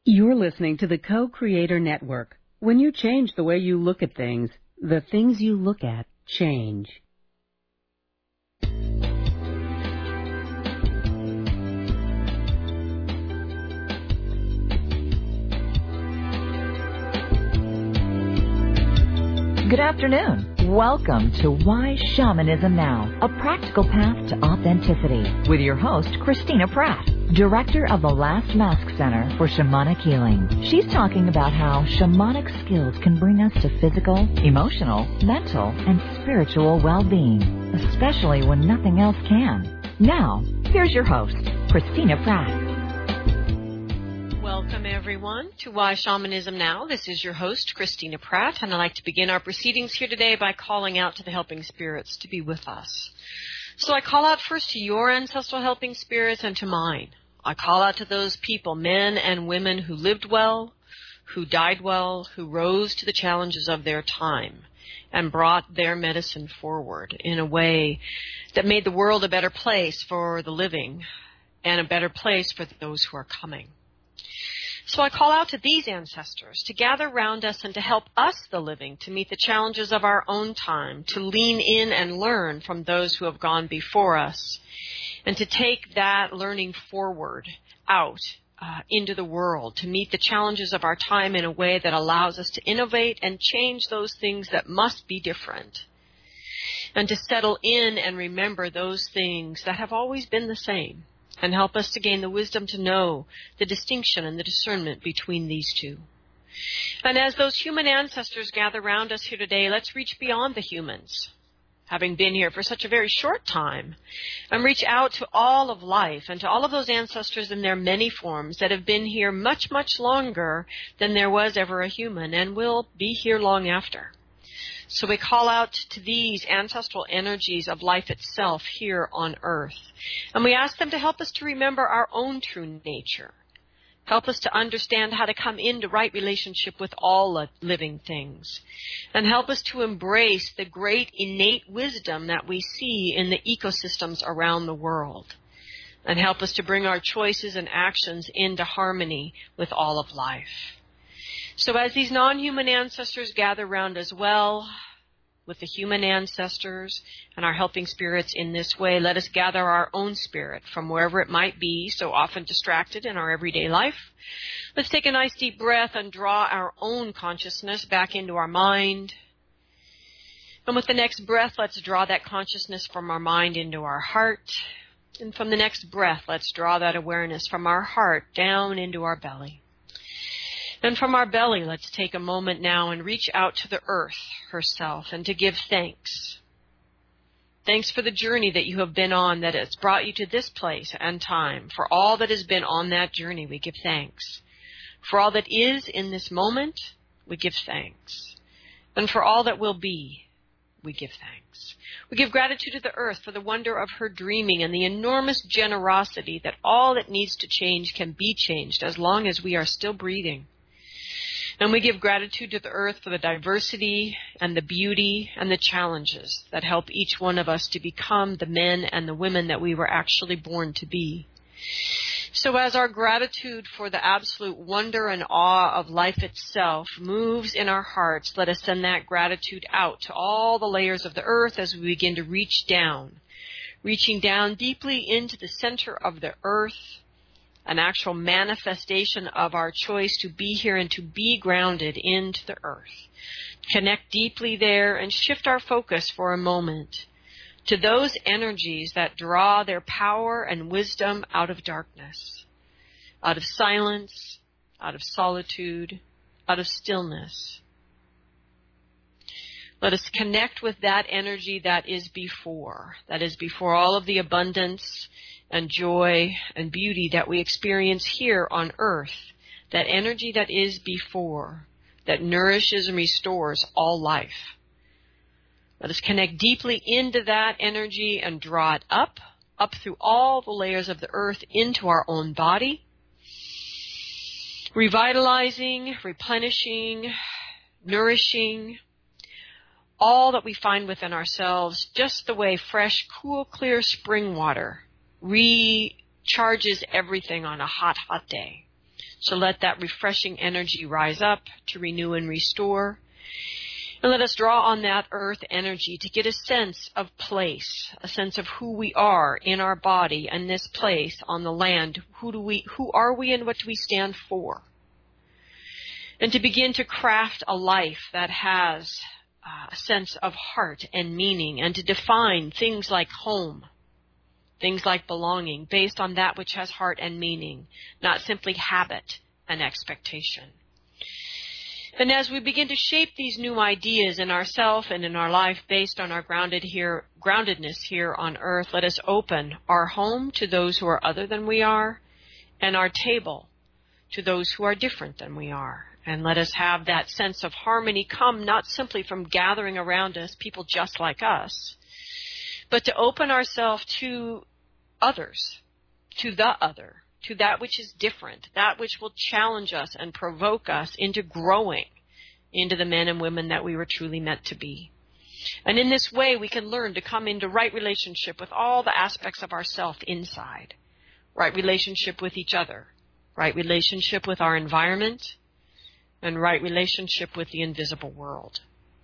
You're listening to the Co-Creator Network. When you change the way you look at things, the things you look at change. Good afternoon. Welcome to Why Shamanism Now, a practical path to authenticity, with your host, Christina Pratt, Director of the Last Mask Center for Shamanic Healing. She's talking about how shamanic skills can bring us to physical, emotional, mental, and spiritual well-being, especially when nothing else can. Now, here's your host, Christina Pratt. Welcome, everyone, to Why Shamanism Now. This is your host, Christina Pratt, and I'd like to begin our proceedings here today by calling out to the helping spirits to be with us. So I call out first to your ancestral helping spirits and to mine. I call out to those people, men and women, who lived well, who died well, who rose to the challenges of their time and brought their medicine forward in a way that made the world a better place for the living and a better place for those who are coming. So I call out to these ancestors to gather round us and to help us, the living, to meet the challenges of our own time, to lean in and learn from those who have gone before us, and to take that learning forward out into the world, to meet the challenges of our time in a way that allows us to innovate and change those things that must be different, and to settle in and remember those things that have always been the same, and help us to gain the wisdom to know the distinction and the discernment between these two. And as those human ancestors gather around us here today, let's reach beyond the humans, having been here for such a very short time, and reach out to all of life and to all of those ancestors in their many forms that have been here much, much longer than there was ever a human and will be here long after. So we call out to these ancestral energies of life itself here on earth. And we ask them to help us to remember our own true nature. Help us to understand how to come into right relationship with all living things. And help us to embrace the great innate wisdom that we see in the ecosystems around the world. And help us to bring our choices and actions into harmony with all of life. So as these non-human ancestors gather around as well, with the human ancestors and our helping spirits in this way, let us gather our own spirit from wherever it might be, so often distracted in our everyday life. Let's take a nice deep breath and draw our own consciousness back into our mind. And with the next breath, let's draw that consciousness from our mind into our heart. And from the next breath, let's draw that awareness from our heart down into our belly. And from our belly, let's take a moment now and reach out to the earth herself and to give thanks. Thanks for the journey that you have been on, that has brought you to this place and time. For all that has been on that journey, we give thanks. For all that is in this moment, we give thanks. And for all that will be, we give thanks. We give gratitude to the earth for the wonder of her dreaming and the enormous generosity that all that needs to change can be changed as long as we are still breathing. And we give gratitude to the earth for the diversity and the beauty and the challenges that help each one of us to become the men and the women that we were actually born to be. So as our gratitude for the absolute wonder and awe of life itself moves in our hearts, let us send that gratitude out to all the layers of the earth as we begin to reach down, reaching down deeply into the center of the earth, an actual manifestation of our choice to be here and to be grounded into the earth. Connect deeply there and shift our focus for a moment to those energies that draw their power and wisdom out of darkness, out of silence, out of solitude, out of stillness. Let us connect with that energy that is before all of the abundance and joy and beauty that we experience here on earth, that energy that is before, that nourishes and restores all life. Let us connect deeply into that energy and draw it up through all the layers of the earth into our own body, revitalizing, replenishing, nourishing, all that we find within ourselves, just the way fresh, cool, clear spring water recharges everything on a hot, hot day. So let that refreshing energy rise up to renew and restore. And let us draw on that earth energy to get a sense of place, a sense of who we are in our body and this place on the land. Who are we and what do we stand for? And to begin to craft a life that has a sense of heart and meaning, and to define things like home, things like belonging, based on that which has heart and meaning, not simply habit and expectation. And as we begin to shape these new ideas in ourself and in our life based on our groundedness here on earth, let us open our home to those who are other than we are, and our table to those who are different than we are. And let us have that sense of harmony come not simply from gathering around us people just like us, but to open ourselves to others, to the other, to that which is different, that which will challenge us and provoke us into growing into the men and women that we were truly meant to be. And in this way, we can learn to come into right relationship with all the aspects of ourself inside, right relationship with each other, right relationship with our environment, and right relationship with the invisible world.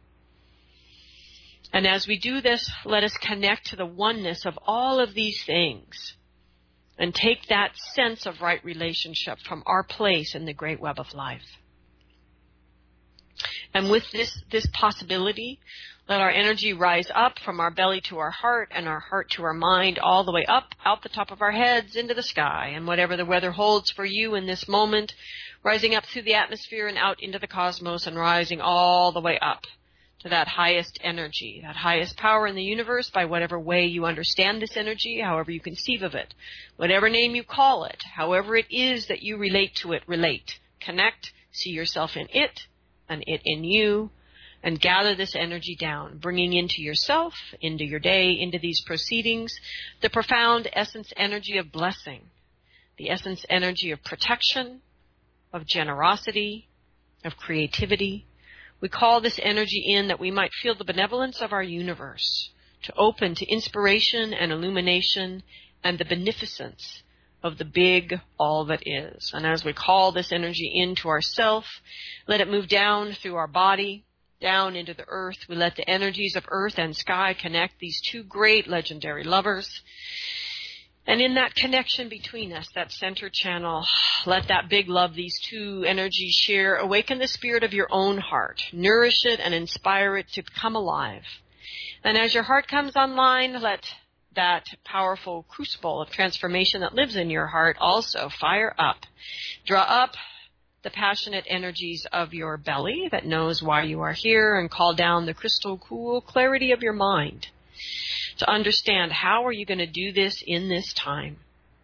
And as we do this, let us connect to the oneness of all of these things and take that sense of right relationship from our place in the great web of life. And with this possibility, let our energy rise up from our belly to our heart and our heart to our mind, all the way up, out the top of our heads into the sky. And whatever the weather holds for you in this moment, rising up through the atmosphere and out into the cosmos, and rising all the way up to that highest energy, that highest power in the universe, by whatever way you understand this energy, however you conceive of it, whatever name you call it, however it is that you relate to it, relate, connect, see yourself in it and it in you, and gather this energy down, bringing into yourself, into your day, into these proceedings, the profound essence energy of blessing, the essence energy of protection, of generosity, of creativity. We call this energy in that we might feel the benevolence of our universe, to open to inspiration and illumination and the beneficence of the big all that is. And as we call this energy into ourself, let it move down through our body, down into the earth. We let the energies of earth and sky connect, these two great legendary lovers. And in that connection between us, that center channel, let that big love, these two energies share, awaken the spirit of your own heart, nourish it and inspire it to come alive. And as your heart comes online, let that powerful crucible of transformation that lives in your heart also fire up. Draw up the passionate energies of your belly that knows why you are here, and call down the crystal cool clarity of your mind to understand how are you going to do this in this time.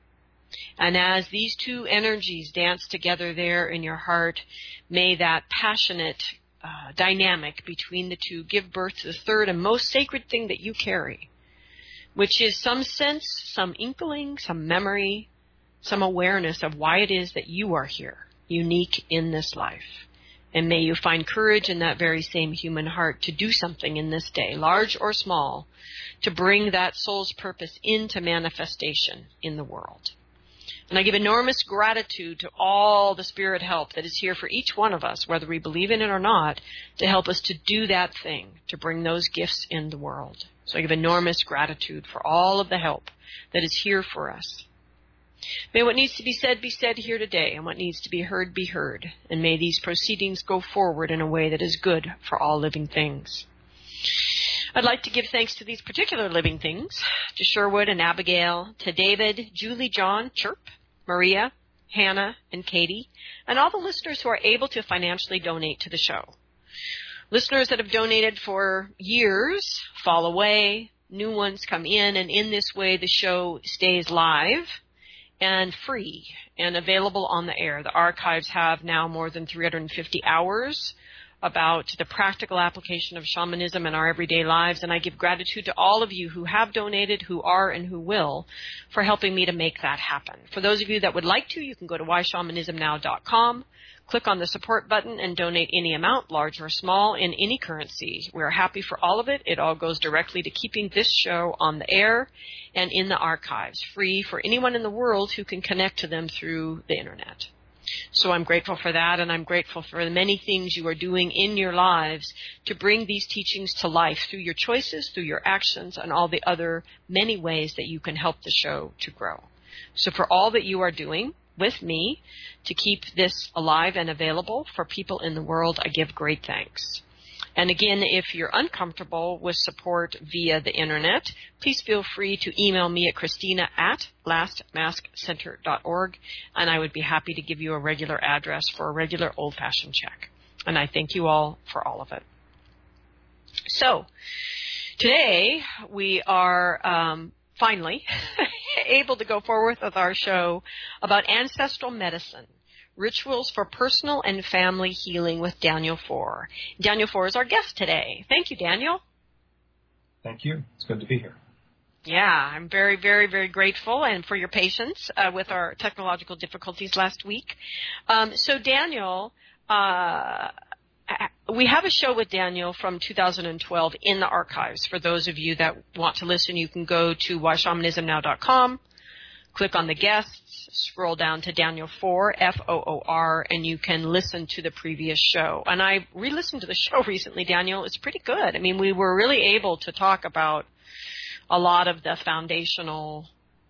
And as these two energies dance together there in your heart, may that passionate dynamic between the two give birth to the third and most sacred thing that you carry, which is some sense, some inkling, some memory, some awareness of why it is that you are here, unique in this life. And may you find courage in that very same human heart to do something in this day, large or small, to bring that soul's purpose into manifestation in the world. And I give enormous gratitude to all the spirit help that is here for each one of us, whether we believe in it or not, to help us to do that thing, to bring those gifts in the world. So I give enormous gratitude for all of the help that is here for us. May what needs to be said here today, and what needs to be heard, and may these proceedings go forward in a way that is good for all living things. I'd like to give thanks to these particular living things, to Sherwood and Abigail, to David, Julie, John, Chirp, Maria, Hannah, and Katie, and all the listeners who are able to financially donate to the show. Listeners that have donated for years fall away, new ones come in, and in this way the show stays live and free and available on the air. The archives have now more than 350 hours about the practical application of shamanism in our everyday lives, and I give gratitude to all of you who have donated, who are, and who will, for helping me to make that happen. For those of you that would like to, you can go to whyshamanismnow.com, click on the support button, and donate any amount, large or small, in any currency. We're happy for all of it. It all goes directly to keeping this show on the air and in the archives, free for anyone in the world who can connect to them through the internet. So I'm grateful for that, and I'm grateful for the many things you are doing in your lives to bring these teachings to life through your choices, through your actions, and all the other many ways that you can help the show to grow. So for all that you are doing with me to keep this alive and available for people in the world, I give great thanks. And again, if you're uncomfortable with support via the internet, please feel free to email me at Christina@lastmaskcenter.org, and I would be happy to give you a regular address for a regular old-fashioned check. And I thank you all for all of it. So, today we are finally able to go forward with our show about ancestral medicine. Rituals for Personal and Family Healing with Daniel Fohr. Daniel Fohr is our guest today. Thank you, Daniel. Thank you. It's good to be here. Yeah, I'm very, very, very grateful and for your patience with our technological difficulties last week. So, Daniel, we have a show with Daniel from 2012 in the archives. For those of you that want to listen, you can go to whyshamanismnow.com. Click on the guests, scroll down to Daniel Fohr, F-O-O-R, and you can listen to the previous show. And I re-listened to the show recently, Daniel. It's pretty good. I mean, we were really able to talk about a lot of the foundational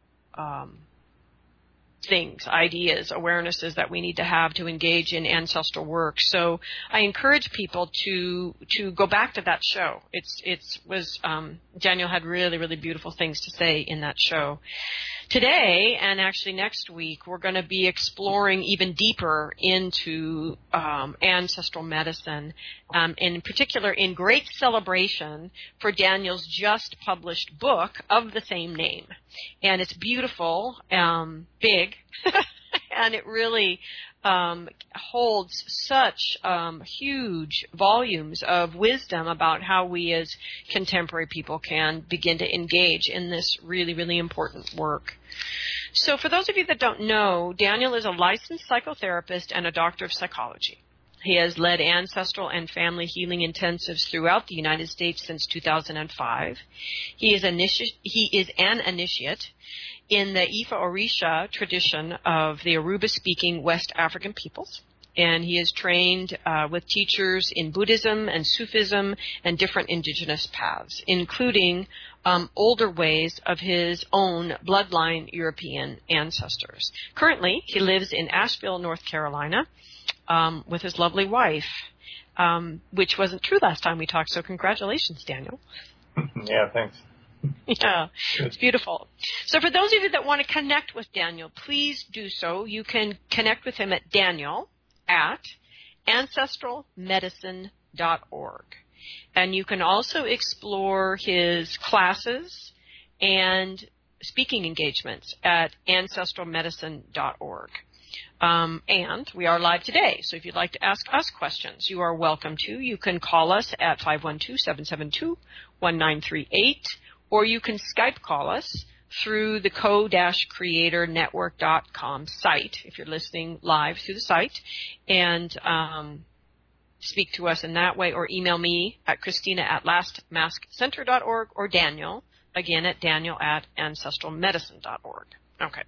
things, ideas, awarenesses that we need to have to engage in ancestral work. So I encourage people to go back to that show. Daniel had really, really beautiful things to say in that show. Today, and actually next week, we're going to be exploring even deeper into ancestral medicine, in particular in great celebration for Daniel's just published book of the same name. And it's beautiful, big, and it really holds such huge volumes of wisdom about how we as contemporary people can begin to engage in this really, really important work. So for those of you that don't know, Daniel is a licensed psychotherapist and a doctor of psychology. He has led ancestral and family healing intensives throughout the United States since 2005. He is an initiate in the Ifa Orisha tradition of the Aruba-speaking West African peoples, and he is trained with teachers in Buddhism and Sufism and different indigenous paths, including older ways of his own bloodline European ancestors. Currently, he lives in Asheville, North Carolina, with his lovely wife, which wasn't true last time we talked, so congratulations, Daniel. Yeah, thanks. Yeah, it's beautiful. So for those of you that want to connect with Daniel, please do so. You can connect with him at Daniel@ancestralmedicine.org. And you can also explore his classes and speaking engagements at ancestralmedicine.org. And we are live today, so if you'd like to ask us questions, you are welcome to. You can call us at 512-772-1938, or you can Skype call us through the co-creatornetwork.com site, if you're listening live through the site, and speak to us in that way, or email me at Christina@lastmaskcenter.org, or Daniel, again, at Daniel@ancestralmedicine.org. Okay,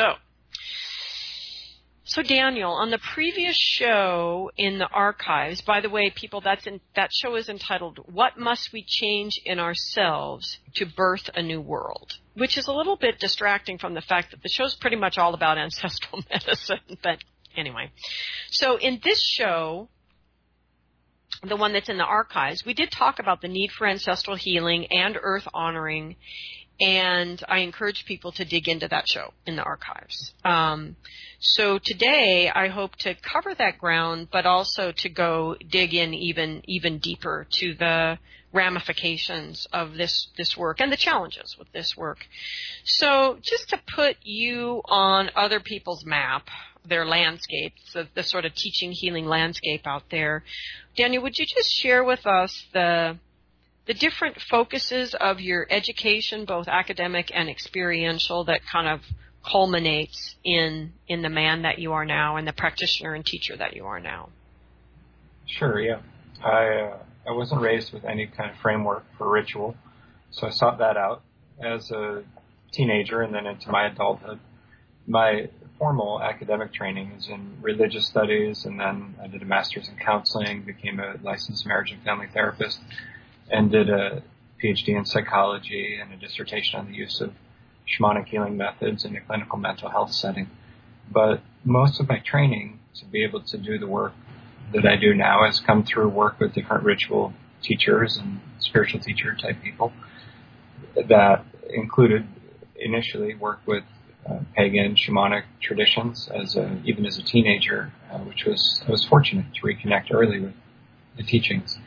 So Daniel, on the previous show in the archives, by the way, people, that show is entitled, What Must We Change in Ourselves to Birth a New World? Which is a little bit distracting from the fact that the show's pretty much all about ancestral medicine. But anyway, so in this show, the one that's in the archives, we did talk about the need for ancestral healing and earth honoring, and I encourage people to dig into that show in the archives. So today I hope to cover that ground, but also to go dig in even deeper to the ramifications of this work and the challenges with this work. So just to put you on other people's map, their landscapes, the sort of teaching healing landscape out there, Daniel, would you just share with us the different focuses of your education, both academic and experiential, that kind of culminates in the man that you are now and the practitioner and teacher that you are now? Sure, yeah. I wasn't raised with any kind of framework for ritual, so I sought that out as a teenager and then into my adulthood. My formal academic training is in religious studies, and then I did a master's in counseling, became a licensed marriage and family therapist, and did a PhD in psychology and a dissertation on the use of shamanic healing methods in a clinical mental health setting. But most of my training to be able to do the work that I do now has come through work with different ritual teachers and spiritual teacher type people that included initially work with pagan shamanic traditions even as a teenager, which I was fortunate to reconnect early with the teachings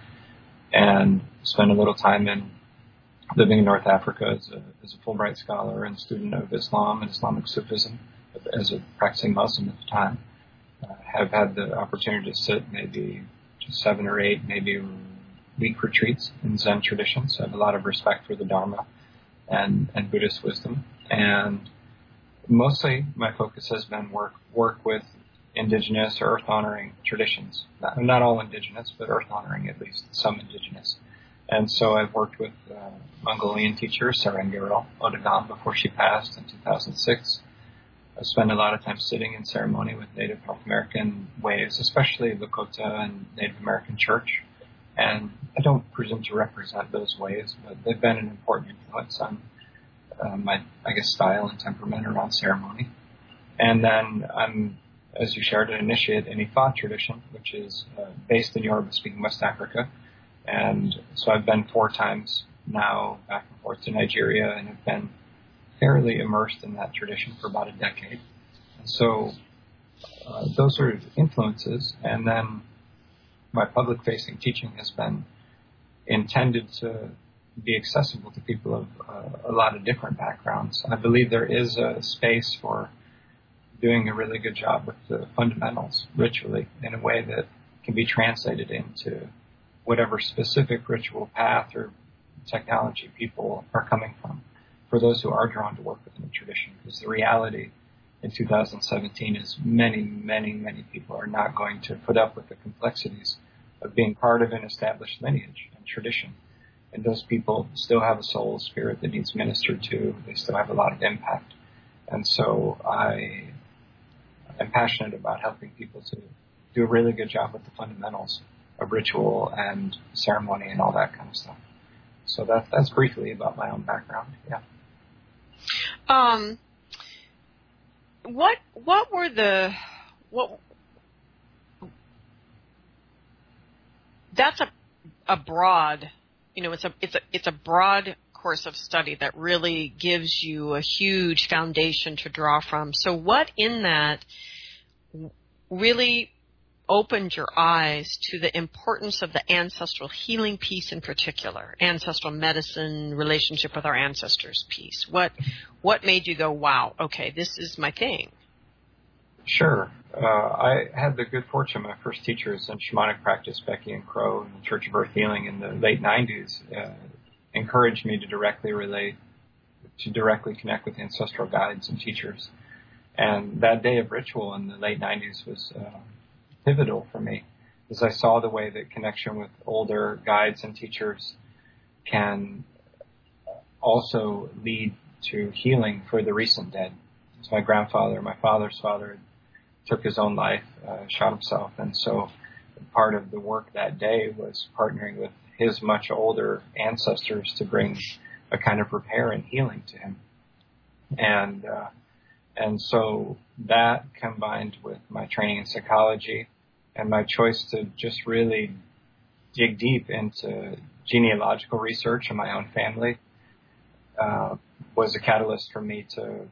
and spend a little time in living in North Africa as a Fulbright scholar and student of Islam and Islamic Sufism as a practicing Muslim at the time. Have had the opportunity to sit maybe just 7 or 8, maybe week retreats in Zen traditions. I have a lot of respect for the Dharma and Buddhist wisdom. And mostly my focus has been work with indigenous or earth-honoring traditions. Not all indigenous, but earth-honoring at least, some indigenous. And so I've worked with Mongolian teacher Sarangiro Odagam before she passed in 2006. I spend a lot of time sitting in ceremony with Native North American ways, especially Lakota and Native American church. And I don't presume to represent those ways, but they've been an important influence on my, style and temperament around ceremony. And then I'm, as you shared, an initiate in Ifa tradition, which is based in Yoruba-speaking West Africa. And so I've been 4 times now back and forth to Nigeria and have been fairly immersed in that tradition for about a decade. And so those are influences. And then my public-facing teaching has been intended to be accessible to people of a lot of different backgrounds. I believe there is a space for doing a really good job with the fundamentals ritually in a way that can be translated into whatever specific ritual path or technology people are coming from, for those who are drawn to work within the tradition. Because the reality in 2017 is many, many, many people are not going to put up with the complexities of being part of an established lineage and tradition. And those people still have a soul, spirit that needs ministered to. They still have a lot of impact. And so I am passionate about helping people to do a really good job with the fundamentals of ritual and ceremony and all that kind of stuff. So that's briefly about my own background. Yeah. What were the that's a broad, it's a broad course of study that really gives you a huge foundation to draw from. So what in that really opened your eyes to the importance of the ancestral healing piece in particular, ancestral medicine, relationship with our ancestors piece? What made you go, wow, okay, this is my thing? Sure. I had the good fortune, my first teachers in shamanic practice, Becky and Crow, in the Church of Earth Healing in the late 90s, encouraged me to directly connect with ancestral guides and teachers. And that day of ritual in the late 90s was pivotal for me, as I saw the way that connection with older guides and teachers can also lead to healing for the recent dead. So my grandfather, my father's father, took his own life, shot himself, and so part of the work that day was partnering with his much older ancestors to bring a kind of repair and healing to him. And so that combined with my training in psychology and my choice to just really dig deep into genealogical research in my own family was a catalyst for me to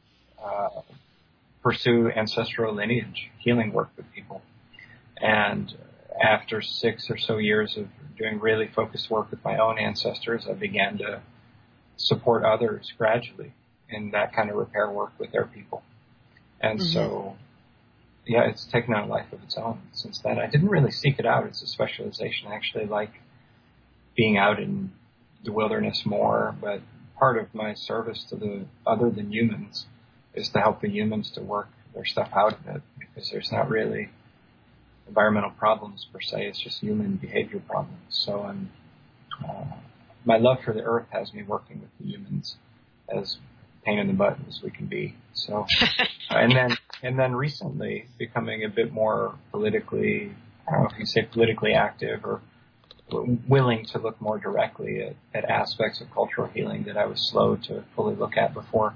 pursue ancestral lineage healing work with people. And after 6 or so years of doing really focused work with my own ancestors, I began to support others gradually in that kind of repair work with their people. And so, yeah, it's taken on a life of its own since then. I didn't really seek it out as a specialization. I actually like being out in the wilderness more, but part of my service to the other than humans is to help the humans to work their stuff out of it, because there's not really environmental problems per se. It's just human behavior problems. So my love for the earth has me working with the humans as pain in the butt as we can be. So, and then recently becoming a bit more politically, I don't know if you say politically active or willing to look more directly at aspects of cultural healing that I was slow to fully look at before.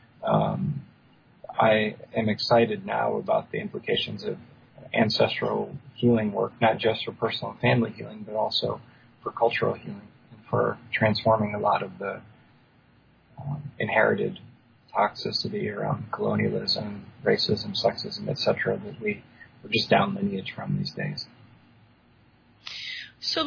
I am excited now about the implications of ancestral healing work, not just for personal and family healing, but also for cultural healing and for transforming a lot of the inherited toxicity around colonialism, racism, sexism, etc., that we're just down lineage from these days. So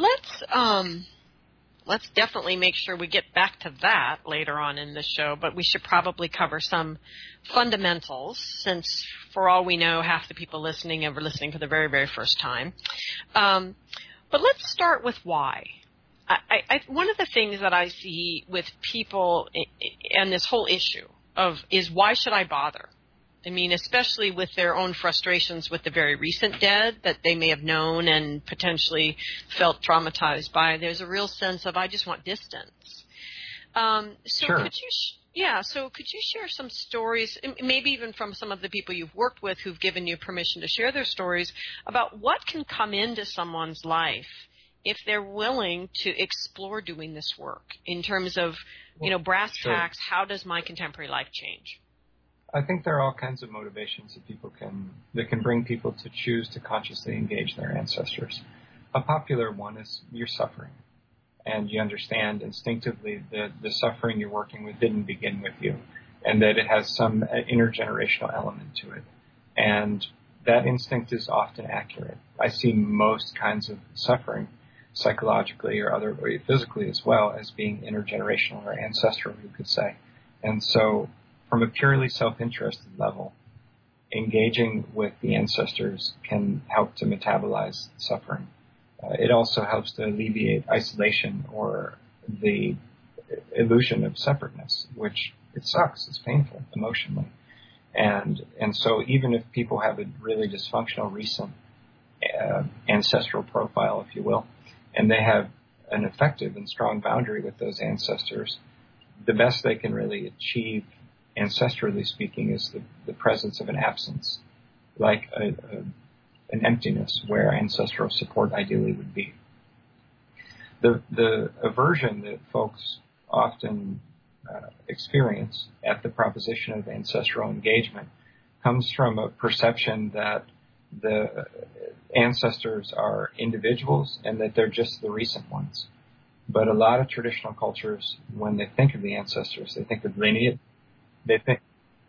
let's definitely make sure we get back to that later on in the show, but we should probably cover some fundamentals since, for all we know, half the people listening are listening for the very, very first time. But let's start with why. One of the things that I see with people and this whole issue is why should I bother? I mean, especially with their own frustrations with the very recent dead that they may have known and potentially felt traumatized by. There's a real sense of, I just want distance. Sure. Could you share some stories, maybe even from some of the people you've worked with who've given you permission to share their stories, about what can come into someone's life if they're willing to explore doing this work in terms of, brass tacks, how does my contemporary life change? I think there are all kinds of motivations that can bring people to choose to consciously engage their ancestors. A popular one is you're suffering, and you understand instinctively that the suffering you're working with didn't begin with you, and that it has some intergenerational element to it. And that instinct is often accurate. I see most kinds of suffering, psychologically or physically as well, as being intergenerational or ancestral, you could say. And so, from a purely self-interested level, engaging with the ancestors can help to metabolize suffering. It also helps to alleviate isolation or the illusion of separateness, which it sucks. It's painful emotionally. And so even if people have a really dysfunctional recent ancestral profile, if you will, and they have an effective and strong boundary with those ancestors, the best they can really achieve, ancestrally speaking, is the presence of an absence, like an emptiness where ancestral support ideally would be. The aversion that folks often experience at the proposition of ancestral engagement comes from a perception that the ancestors are individuals and that they're just the recent ones. But a lot of traditional cultures, when they think of the ancestors, they think of lineage. They think,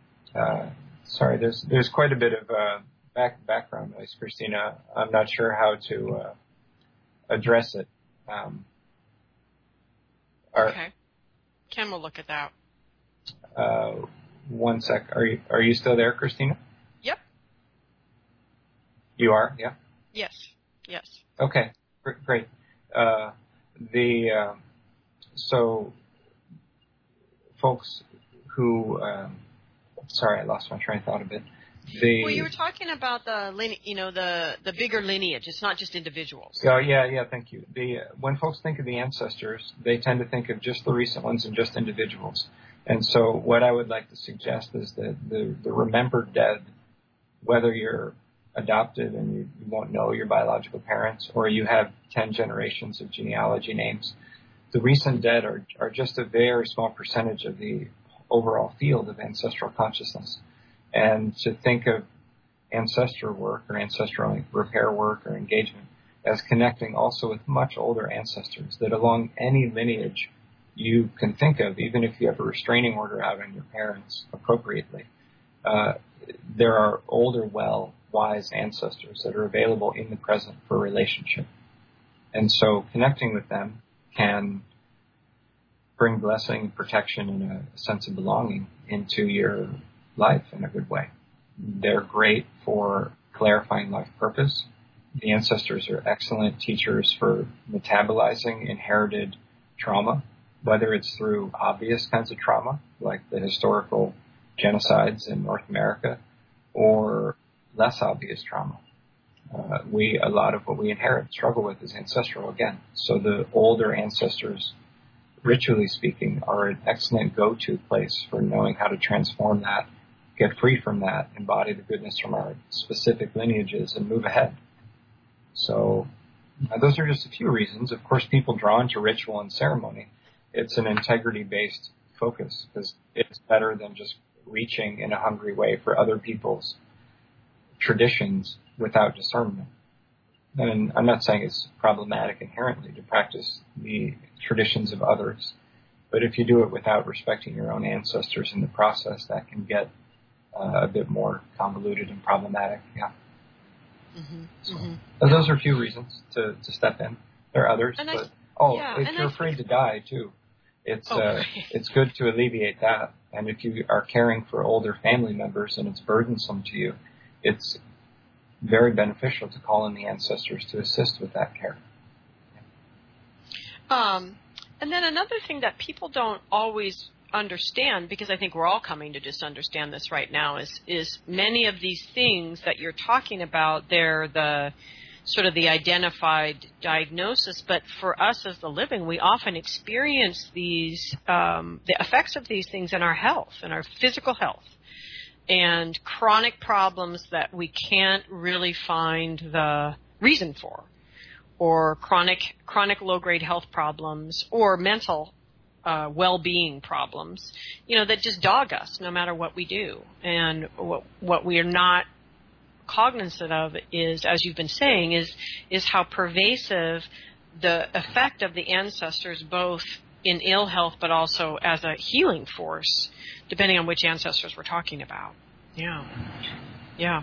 there's quite a bit of background noise, Christina. I'm not sure how to address it. Okay. Ken will look at that. One sec. Are you still there, Christina? Yep. You are? Yeah? Yes. Okay. Great. So folks who, sorry, I lost my train of thought a bit. Well, you were talking about the bigger lineage. It's not just individuals. Oh, yeah. Thank you. When folks think of the ancestors, they tend to think of just the recent ones and just individuals. And so, what I would like to suggest is that the remembered dead, whether you're adopted and you won't know your biological parents, or you have 10 generations of genealogy names, the recent dead are just a very small percentage of the overall field of ancestral consciousness. And to think of ancestral work or ancestral repair work or engagement as connecting also with much older ancestors, that along any lineage you can think of, even if you have a restraining order out on your parents appropriately, there are older, wise ancestors that are available in the present for relationship. And so connecting with them can bring blessing, protection, and a sense of belonging into your life in a good way. They're great for clarifying life purpose. The ancestors are excellent teachers for metabolizing inherited trauma, whether it's through obvious kinds of trauma, like the historical genocides in North America, or less obvious trauma. A lot of what we inherit, struggle with, is ancestral again. So the older ancestors ritually speaking, are an excellent go-to place for knowing how to transform that, get free from that, embody the goodness from our specific lineages, and move ahead. So those are just a few reasons. Of course, people drawn to ritual and ceremony. It's an integrity-based focus because it's better than just reaching in a hungry way for other people's traditions without discernment. And I'm not saying it's problematic inherently to practice the traditions of others, but if you do it without respecting your own ancestors in the process, that can get a bit more convoluted and problematic. Yeah. Those are a few reasons to step in. There are others, if you're afraid to die too, it's good to alleviate that. And if you are caring for older family members and it's burdensome to you, it's very beneficial to call in the ancestors to assist with that care. And then another thing that people don't always understand, because I think we're all coming to just understand this right now, is many of these things that you're talking about, they're the sort of the identified diagnosis, but for us as the living, we often experience these, the effects of these things in our health, in our physical health, and chronic problems that we can't really find the reason for, or chronic low-grade health problems, or mental well-being problems, that just dog us no matter what we do. And what we are not cognizant of is, as you've been saying, is how pervasive the effect of the ancestors, both in ill health but also as a healing force, depending on which ancestors we're talking about. Yeah.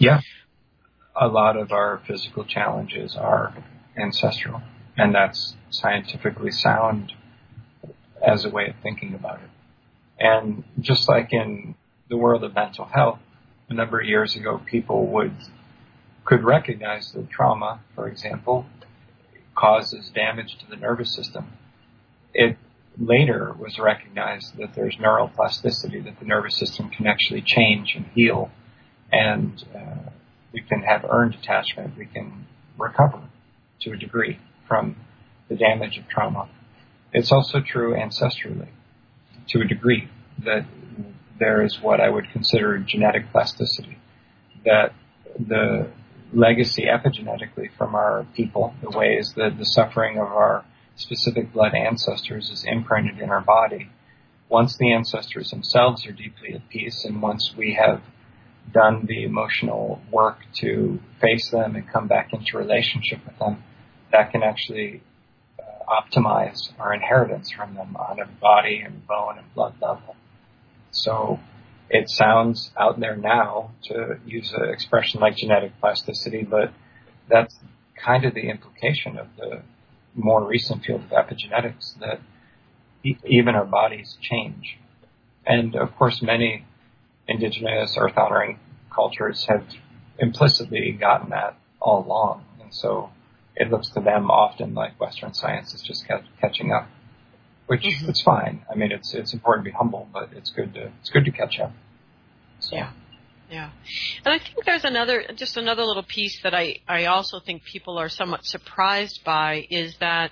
A lot of our physical challenges are ancestral, and that's scientifically sound as a way of thinking about it. And just like in the world of mental health, a number of years ago, people could recognize that trauma, for example, causes damage to the nervous system. It later was recognized that there's neuroplasticity, that the nervous system can actually change and heal, and we can have earned attachment. We can recover to a degree from the damage of trauma. It's also true ancestrally, to a degree, that there is what I would consider genetic plasticity, that the legacy epigenetically from our people, the ways that the suffering of our specific blood ancestors is imprinted in our body. Once the ancestors themselves are deeply at peace, and once we have done the emotional work to face them and come back into relationship with them, that can actually optimize our inheritance from them on a body and bone and blood level. So it sounds out there now to use an expression like genetic plasticity, but that's kind of the implication of the more recent field of epigenetics, that even our bodies change. And of course, many indigenous earth-honoring cultures have implicitly gotten that all along. And so it looks to them often like Western science is just catching up, which is fine. I mean, it's important to be humble, but it's good to catch up. So. Yeah. And I think there's another little piece that I also think people are somewhat surprised by, is that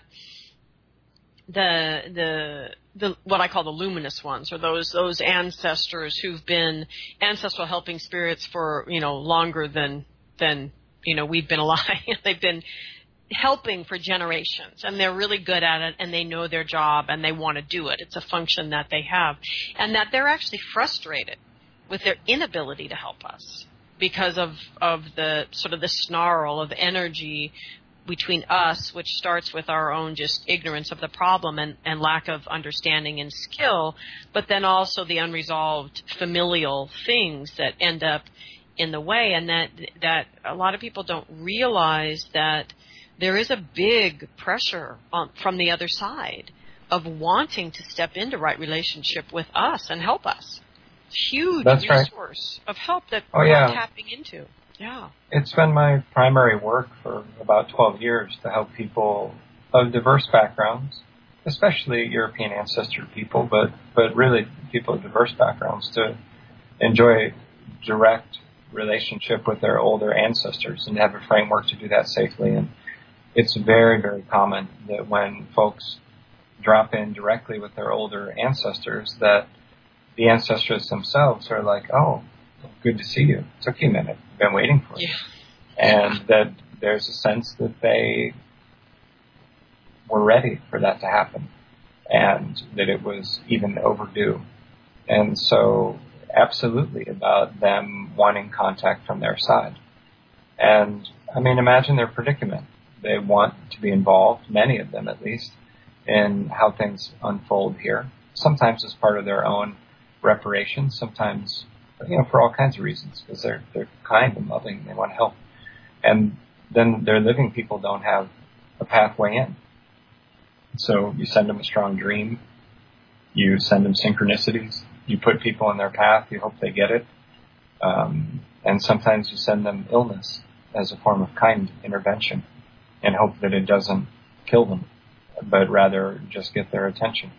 the what I call the luminous ones, or those ancestors who've been ancestral helping spirits for, longer than we've been alive. They've been helping for generations, and they're really good at it, and they know their job, and they want to do it. It's a function that they have, and that they're actually frustrated with their inability to help us because of the sort of the snarl of energy between us, which starts with our own just ignorance of the problem and lack of understanding and skill, but then also the unresolved familial things that end up in the way, and that a lot of people don't realize that there is a big pressure from the other side of wanting to step into right relationship with us and help us. Huge resource of help that we're tapping into. Yeah. It's been my primary work for about 12 years to help people of diverse backgrounds, especially European ancestor people, but really people of diverse backgrounds, to enjoy direct relationship with their older ancestors and have a framework to do that safely. And it's very, very common that when folks drop in directly with their older ancestors, that the ancestors themselves are like, oh, good to see you. Took you a minute. Been waiting for you. And that there's a sense that they were ready for that to happen and that it was even overdue. And so absolutely about them wanting contact from their side. And, I mean, imagine their predicament. They want to be involved, many of them at least, in how things unfold here. Sometimes as part of their own reparation, sometimes, for all kinds of reasons, because they're kind and loving and they want to help. And then their living people don't have a pathway in. So you send them a strong dream. You send them synchronicities. You put people in their path. You hope they get it. And sometimes you send them illness as a form of kind intervention and hope that it doesn't kill them, but rather just get their attention.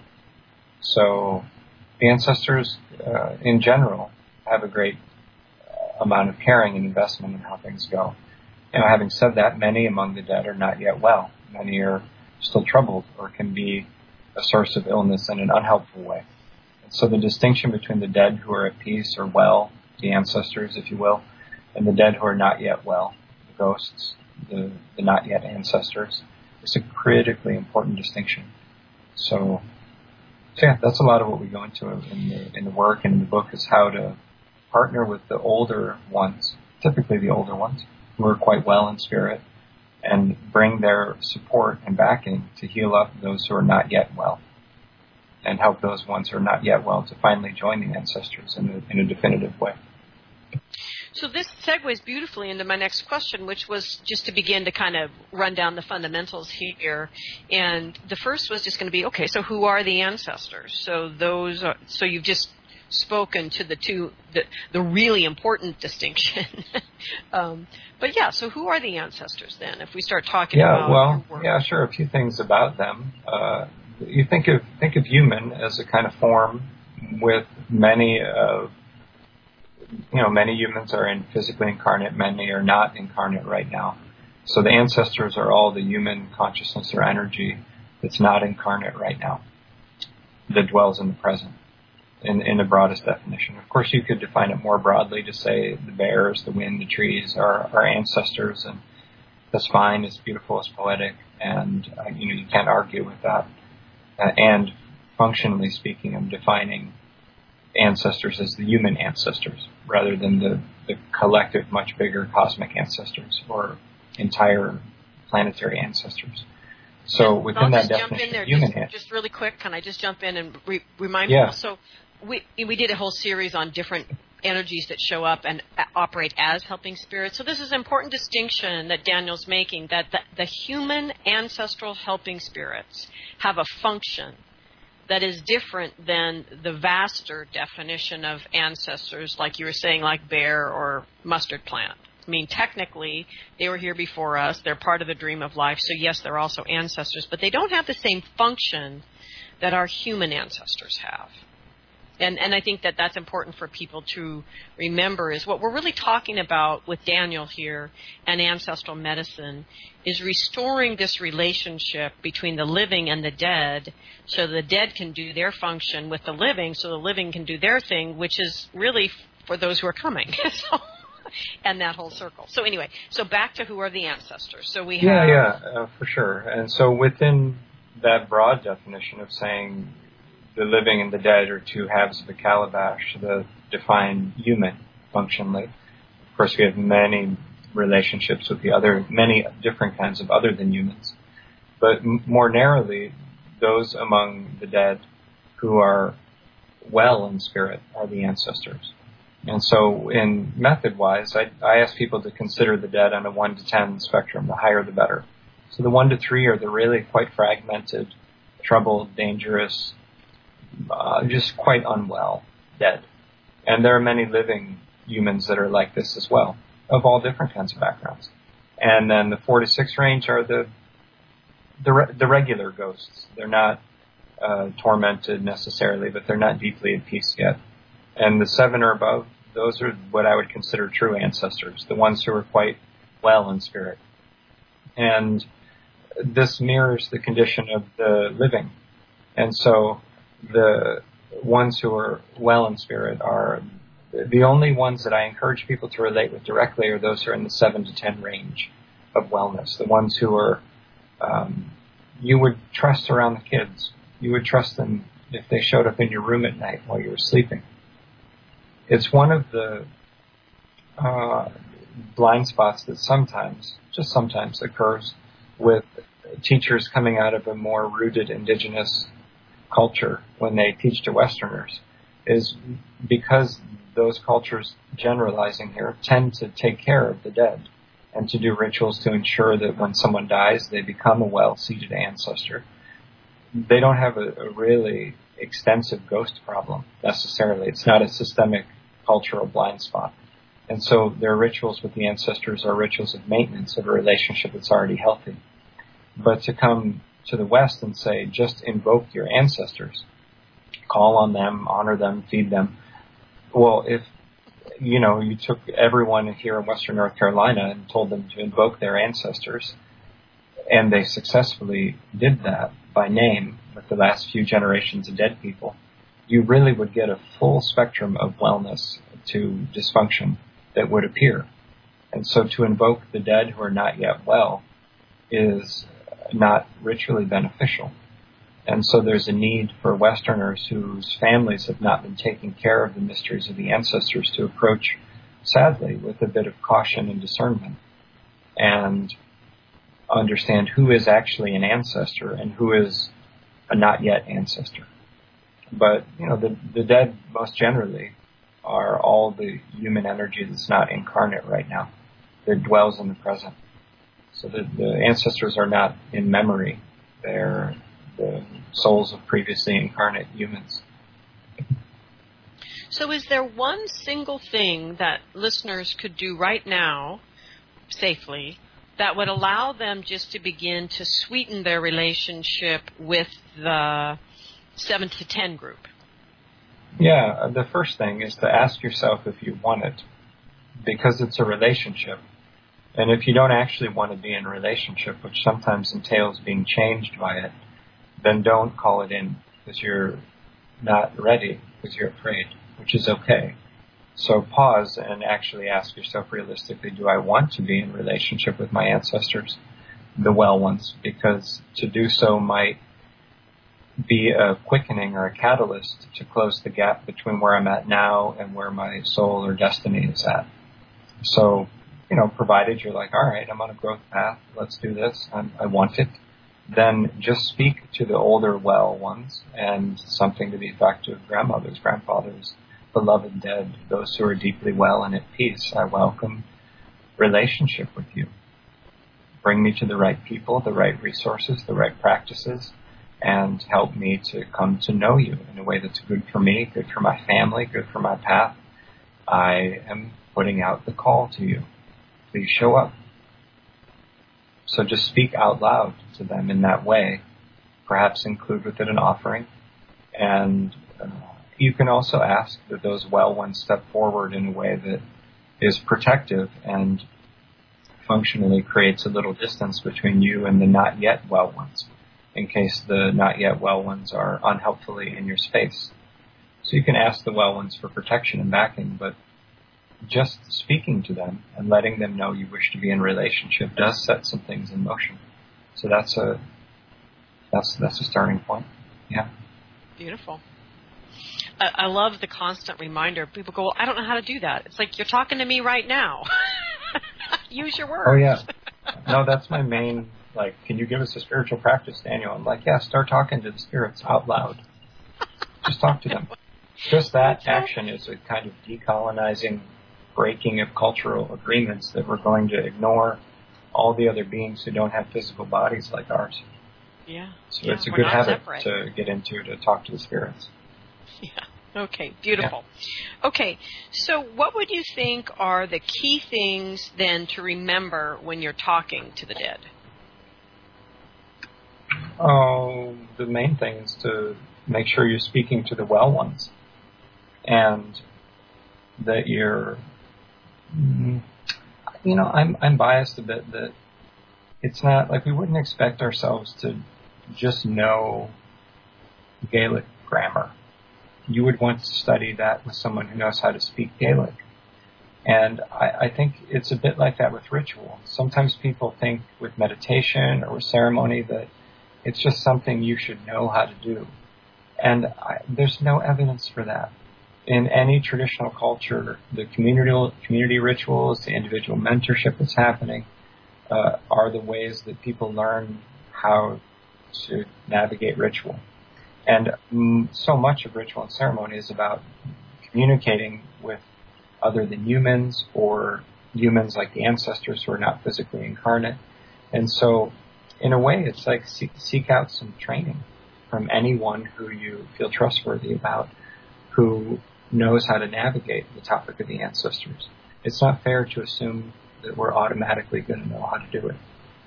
So the ancestors, in general, have a great amount of caring and investment in how things go. Having said that, many among the dead are not yet well. Many are still troubled or can be a source of illness in an unhelpful way. And so the distinction between the dead who are at peace or well, the ancestors, if you will, and the dead who are not yet well, the ghosts, the not yet ancestors, is a critically important distinction. So yeah, that's a lot of what we go into in the work and in the book, is how to partner with the older ones, typically the older ones, who are quite well in spirit, and bring their support and backing to heal up those who are not yet well, and help those ones who are not yet well to finally join the ancestors in a definitive way. So this segues beautifully into my next question, which was just to begin to kind of run down the fundamentals here. And the first was just going to be, okay, so who are the ancestors? So you've just spoken to the really important distinction. But yeah, so who are the ancestors then? If we start talking about your work. Yeah, sure. A few things about them. You think of human as a kind of form with many humans are physically incarnate, many are not incarnate right now. So the ancestors are all the human consciousness or energy that's not incarnate right now, that dwells in the present, in the broadest definition. Of course, you could define it more broadly to say the bears, the wind, the trees are our ancestors, and that's fine, it's beautiful, it's poetic, and you can't argue with that. And functionally speaking, I'm defining ancestors as the human ancestors rather than the collective, much bigger cosmic ancestors or entire planetary ancestors. So within that definition, human just really quick, can I just jump in and remind people? So we did a whole series on different energies that show up and operate as helping spirits. So this is an important distinction that Daniel's making, that the human ancestral helping spirits have a function that is different than the vaster definition of ancestors, like you were saying, like bear or mustard plant. I mean, technically, they were here before us. They're part of the dream of life. So, yes, they're also ancestors, but they don't have the same function that our human ancestors have. And I think that that's important for people to remember, is what we're really talking about with Daniel here and ancestral medicine is restoring this relationship between the living and the dead, so the dead can do their function with the living, so the living can do their thing, which is really for those who are coming. And that whole circle. So anyway, so back to who are the ancestors. So we have... for sure. And so within that broad definition of saying the living and the dead are two halves of a calabash that define human functionally. Of course, we have many relationships with many different kinds of other than humans. But more narrowly, those among the dead who are well in spirit are the ancestors. And so in method-wise, I ask people to consider the dead on a 1 to 10 spectrum, the higher the better. So the 1 to 3 are the really quite fragmented, troubled, dangerous, just quite unwell dead. And there are many living humans that are like this as well, of all different kinds of backgrounds. And then the 4 to 6 range are the regular ghosts. They're not tormented necessarily, but they're not deeply at peace yet. And the 7 or above, those are what I would consider true ancestors, the ones who are quite well in spirit. And this mirrors the condition of the living. And so the ones who are well in spirit are the only ones that I encourage people to relate with directly are those who are in the 7 to 10 range of wellness. The ones who are, you would trust around the kids. You would trust them if they showed up in your room at night while you were sleeping. It's one of the blind spots that sometimes, just sometimes, occurs with teachers coming out of a more rooted indigenous culture when they teach to Westerners, is because those cultures, generalizing here, tend to take care of the dead and to do rituals to ensure that when someone dies, they become a well-seated ancestor. They don't have a really extensive ghost problem, necessarily. It's not a systemic cultural blind spot. And so their rituals with the ancestors are rituals of maintenance of a relationship that's already healthy. But to come to the West and say, just invoke your ancestors, call on them, honor them, feed them. Well, if, you took everyone here in Western North Carolina and told them to invoke their ancestors, and they successfully did that by name with the last few generations of dead people, you really would get a full spectrum of wellness to dysfunction that would appear. And so to invoke the dead who are not yet well is not ritually beneficial. And so there's a need for Westerners whose families have not been taking care of the mysteries of the ancestors to approach, sadly, with a bit of caution and discernment and understand who is actually an ancestor and who is a not yet ancestor. But, the dead most generally are all the human energy that's not incarnate right now, that dwells in the present. So the ancestors are not in memory. They're the souls of previously incarnate humans. So is there one single thing that listeners could do right now, safely, that would allow them just to begin to sweeten their relationship with the 7 to 10 group? Yeah, the first thing is to ask yourself if you want it, because it's a relationship. And if you don't actually want to be in a relationship, which sometimes entails being changed by it, then don't call it in because you're not ready, because you're afraid, which is okay. So pause and actually ask yourself realistically, do I want to be in relationship with my ancestors, the well ones? Because to do so might be a quickening or a catalyst to close the gap between where I'm at now and where my soul or destiny is at. So, provided you're like, all right, I'm on a growth path, let's do this, I want it, then just speak to the older well ones and something to the effect of grandmothers, grandfathers, beloved dead, those who are deeply well and at peace. I welcome relationship with you. Bring me to the right people, the right resources, the right practices, and help me to come to know you in a way that's good for me, good for my family, good for my path. I am putting out the call to you. Please show up. So just speak out loud to them in that way. Perhaps include with it an offering. And you can also ask that those well ones step forward in a way that is protective and functionally creates a little distance between you and the not yet well ones, in case the not yet well ones are unhelpfully in your space. So you can ask the well ones for protection and backing, but just speaking to them and letting them know you wish to be in relationship does set some things in motion. So that's a starting point. Yeah. Beautiful. I love the constant reminder. People go, well, I don't know how to do that. It's like, you're talking to me right now. Use your words. Oh, yeah. No, that's my main, can you give us a spiritual practice, Daniel? I'm like, yeah, start talking to the spirits out loud. Just talk to them. Just that action is a kind of decolonizing breaking of cultural agreements that we're going to ignore all the other beings who don't have physical bodies like ours. Yeah. So it's a good habit to get into, to talk to the spirits. Yeah. Okay, beautiful. Yeah. Okay, so what would you think are the key things then to remember when you're talking to the dead? Oh, the main thing is to make sure you're speaking to the well ones, and that you're, I'm biased a bit that it's not, we wouldn't expect ourselves to just know Gaelic grammar. You would want to study that with someone who knows how to speak Gaelic. And I think it's a bit like that with ritual. Sometimes people think with meditation or with ceremony that it's just something you should know how to do. And there's no evidence for that. In any traditional culture, the community rituals, the individual mentorship that's happening, are the ways that people learn how to navigate ritual. And so much of ritual and ceremony is about communicating with other than humans, or humans like the ancestors who are not physically incarnate. And so, in a way, it's like seek out some training from anyone who you feel trustworthy about, who knows how to navigate the topic of the ancestors. It's not fair to assume that we're automatically going to know how to do it.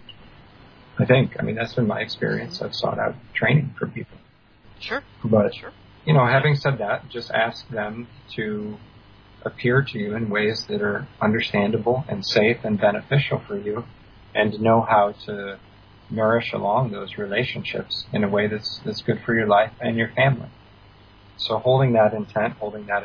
I mean, that's been my experience. I've sought out training for people. Sure. But, having said that, just ask them to appear to you in ways that are understandable and safe and beneficial for you, and know how to nourish along those relationships in a way that's good for your life and your family. So holding that intent,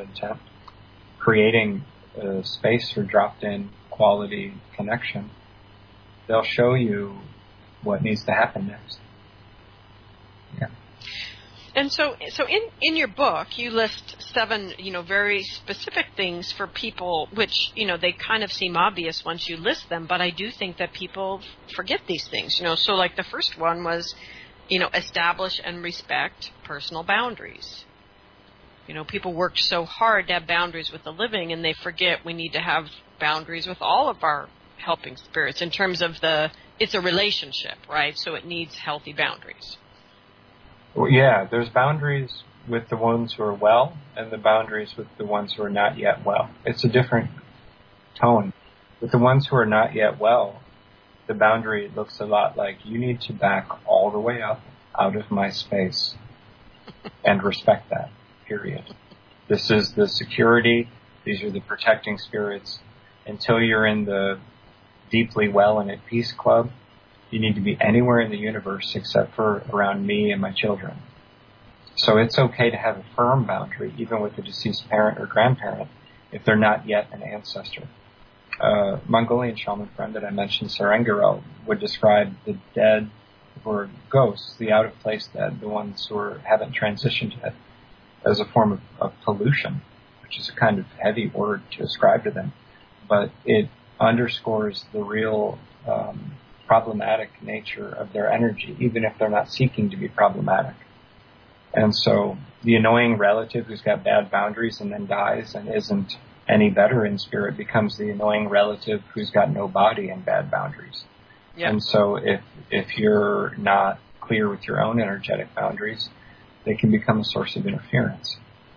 creating a space for dropped-in quality connection, they'll show you what needs to happen next. Yeah. And so in your book, you list 7, very specific things for people, which, they kind of seem obvious once you list them, but I do think that people forget these things, So like the first one was, establish and respect personal boundaries. People work so hard to have boundaries with the living, and they forget we need to have boundaries with all of our helping spirits in terms of it's a relationship, right? So it needs healthy boundaries. Well, yeah, there's boundaries with the ones who are well and the boundaries with the ones who are not yet well. It's a different tone. With the ones who are not yet well, the boundary looks a lot like you need to back all the way up out of my space and respect that, period. This is the security. These are the protecting spirits. Until you're in the deeply well and at peace club, you need to be anywhere in the universe except for around me and my children. So it's okay to have a firm boundary, even with a deceased parent or grandparent, if they're not yet an ancestor. Mongolian shaman friend that I mentioned, Serengaro, would describe the dead or ghosts, the out-of-place dead, the ones who haven't transitioned yet, as a form of pollution, which is a kind of heavy word to ascribe to them. But it underscores the real problematic nature of their energy, even if they're not seeking to be problematic. And so the annoying relative who's got bad boundaries and then dies and isn't any better in spirit becomes the annoying relative who's got no body and bad boundaries. Yep. And so if you're not clear with your own energetic boundaries, they can become a source of interference.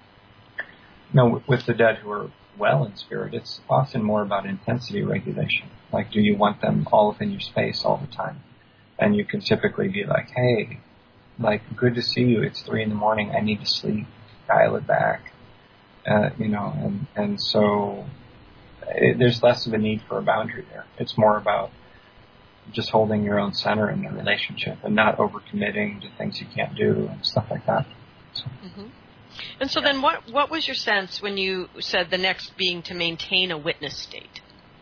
With the dead who are well in spirit, it's often more about intensity regulation. Like, do you want them all within your space all the time? And you can typically be like, hey, good to see you. It's 3 a.m. I need to sleep. Dial it back. And so there's less of a need for a boundary there. It's more about just holding your own center in the relationship and not overcommitting to things you can't do and stuff like that. So. Mm-hmm. And so then what was your sense when you said the next being to maintain a witness state?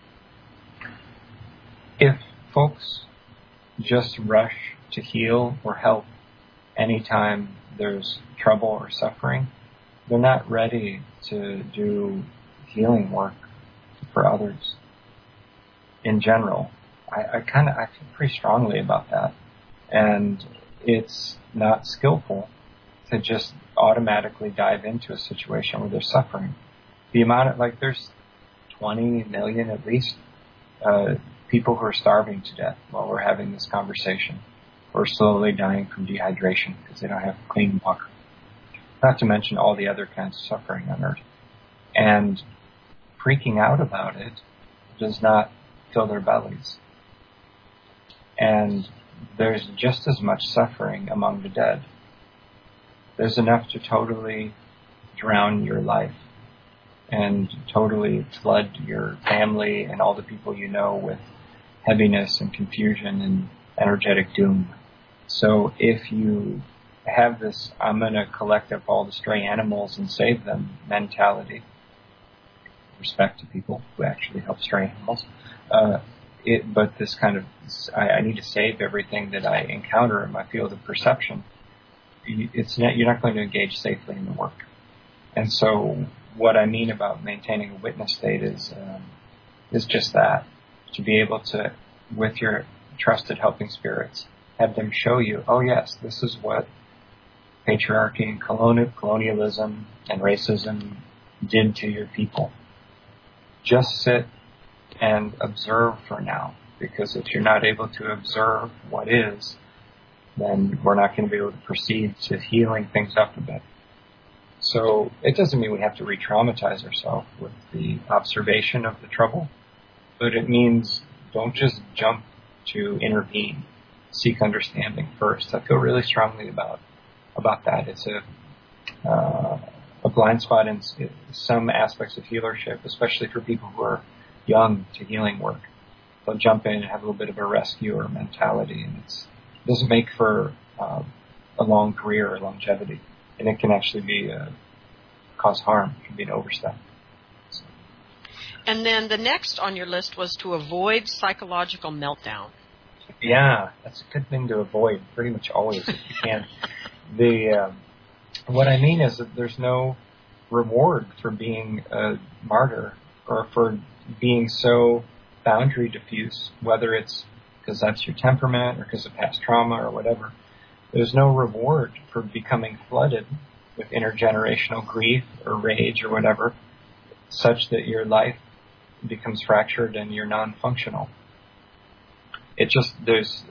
If folks just rush to heal or help anytime there's trouble or suffering, they're not ready to do healing work for others in general. I feel pretty strongly about that. And it's not skillful to just automatically dive into a situation where they're suffering. The amount of, there's 20 million at least people who are starving to death while we're having this conversation, or slowly dying from dehydration because they don't have clean water. Not to mention all the other kinds of suffering on Earth. And freaking out about it does not fill their bellies. And there's just as much suffering among the dead. There's enough to totally drown your life and totally flood your family and all the people you know with heaviness and confusion and energetic doom. So if you have this I'm going to collect up all the stray animals and save them mentality. Respect to people who actually help stray animals. But this kind of, I need to save everything that I encounter in my field of perception. You're not going to engage safely in the work. And so what I mean about maintaining a witness state is just that, to be able to, with your trusted helping spirits, have them show you, oh yes, this is what patriarchy and colonialism and racism did to your people. Just sit and observe for now, because if you're not able to observe what is, then we're not going to be able to proceed to healing things up a bit. So it doesn't mean we have to re-traumatize ourselves with the observation of the trouble, but it means don't just jump to intervene. Seek understanding first. I feel really strongly about that. It's a blind spot in some aspects of healership, especially for people who are young to healing work. They'll jump in and have a little bit of a rescuer mentality, and it doesn't make for a long career or longevity, and it can actually cause harm. It can be an overstep. So. And then the next on your list was to avoid psychological meltdown. Yeah, that's a good thing to avoid pretty much always if you can. What I mean is that there's no reward for being a martyr or for being so boundary diffuse, whether it's because that's your temperament or because of past trauma or whatever. There's no reward for becoming flooded with intergenerational grief or rage or whatever, such that your life becomes fractured and you're non-functional. It just, there's,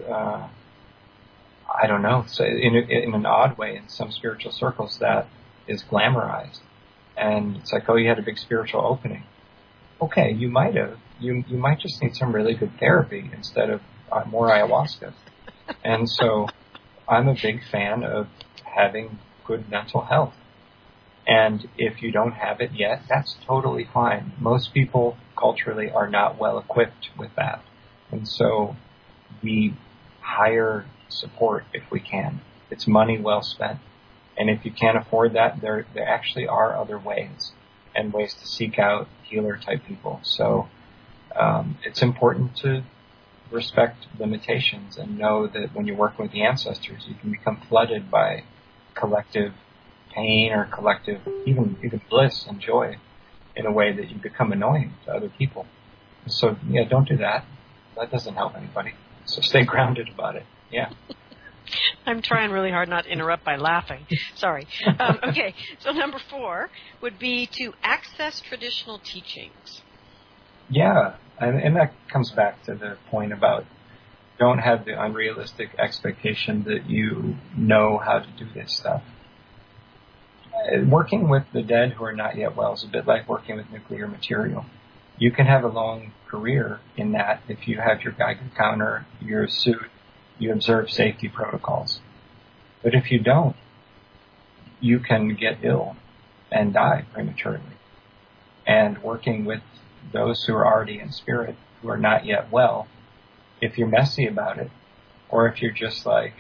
I don't know, so in an odd way, in some spiritual circles, that is glamorized. And it's like, oh, you had a big spiritual opening. Okay, you might have. You might just need some really good therapy instead of more ayahuasca. And so I'm a big fan of having good mental health. And if you don't have it yet, that's totally fine. Most people culturally are not well equipped with that. And so we hire support if we can. It's money well spent. And if you can't afford that, there actually are other ways and ways to seek out healer-type people. So it's important to respect limitations and know that when you're working with the ancestors, you can become flooded by collective pain or collective even bliss and joy in a way that you become annoying to other people. So, yeah, don't do that. That doesn't help anybody. So stay grounded about it. Yeah. I'm trying really hard not to interrupt by laughing. Sorry. Okay, so number 4 would be to access traditional teachings. Yeah, and that comes back to the point about don't have the unrealistic expectation that you know how to do this stuff. Working with the dead who are not yet well is a bit like working with nuclear material. You can have a long career in that if you have your Geiger counter, your suit, you observe safety protocols. But if you don't, you can get ill and die prematurely. And working with those who are already in spirit, who are not yet well, if you're messy about it, or if you're just like,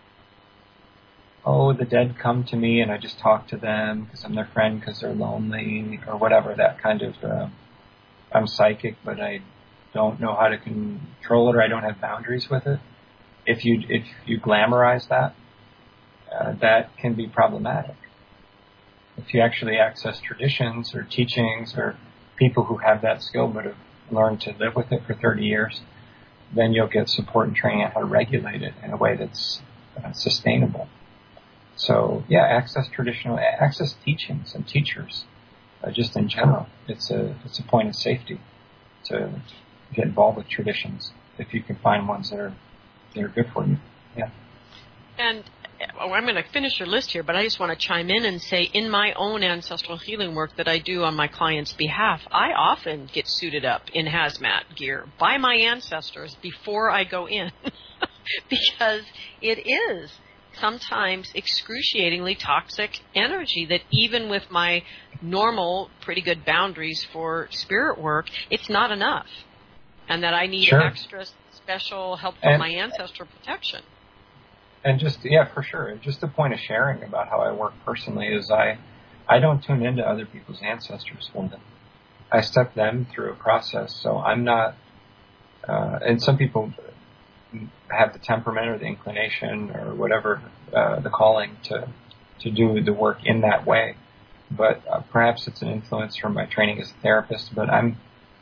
oh, the dead come to me and I just talk to them because I'm their friend because they're lonely, or whatever, that kind of, I'm psychic but I don't know how to control it, or I don't have boundaries with it. If you glamorize that, that can be problematic. If you actually access traditions or teachings or people who have that skill but have learned to live with it for 30 years, then you'll get support and training on how to regulate it in a way that's sustainable. So, yeah, access teachings and teachers, just in general. It's a point of safety to get involved with traditions if you can find ones that are good for you. Yeah. And I'm going to finish your list here, but I just want to chime in and say, in my own ancestral healing work that I do on my clients' behalf, I often get suited up in hazmat gear by my ancestors before I go in, because it is sometimes excruciatingly toxic energy that even with my normal pretty good boundaries for spirit work, it's not enough, and that I need extra special help from my ancestral protection. And just, yeah, for sure. Just a point of sharing about how I work personally is I don't tune into other people's ancestors for them. I step them through a process. So I'm not, and some people have the temperament or the inclination or whatever, the calling to do the work in that way. But perhaps it's an influence from my training as a therapist, but I'm